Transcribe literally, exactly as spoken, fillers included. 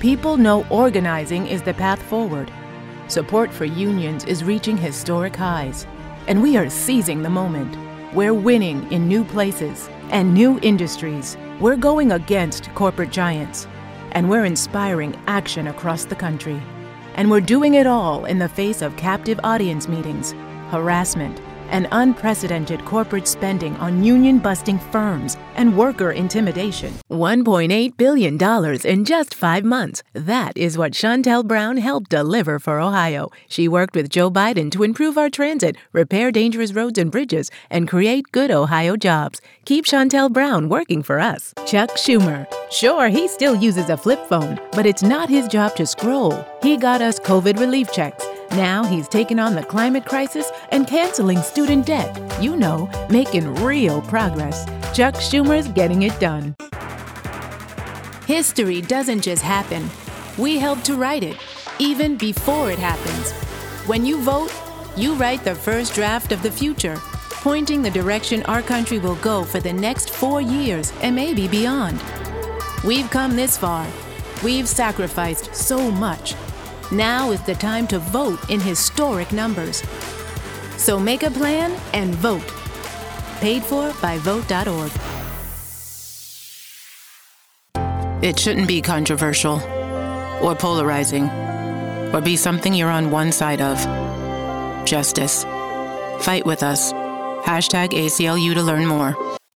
People know organizing is the path forward. Support for unions is reaching historic highs, and we are seizing the moment. We're winning in new places and new industries. We're going against corporate giants, and we're inspiring action across the country. And we're doing it all in the face of captive audience meetings, harassment, and unprecedented corporate spending on union-busting firms and worker intimidation. one point eight billion dollars in just five months. That is what Shontel Brown helped deliver for Ohio. She worked with Joe Biden to improve our transit, repair dangerous roads and bridges, and create good Ohio jobs. Keep Shontel Brown working for us. Chuck Schumer. Sure, he still uses a flip phone, but it's not his job to scroll. He got us COVID relief checks. Now he's taken on the climate crisis and canceling student debt. You know, making real progress. Chuck Schumer's getting it done. History doesn't just happen. We help to write it, even before it happens. When you vote, you write the first draft of the future, pointing the direction our country will go for the next four years and maybe beyond. We've come this far. We've sacrificed so much. Now is the time to vote in historic numbers. So make a plan and vote. Paid for by vote dot org. It shouldn't be controversial or polarizing or be something you're on one side of. Justice. Fight with us. Hashtag A C L U to learn more.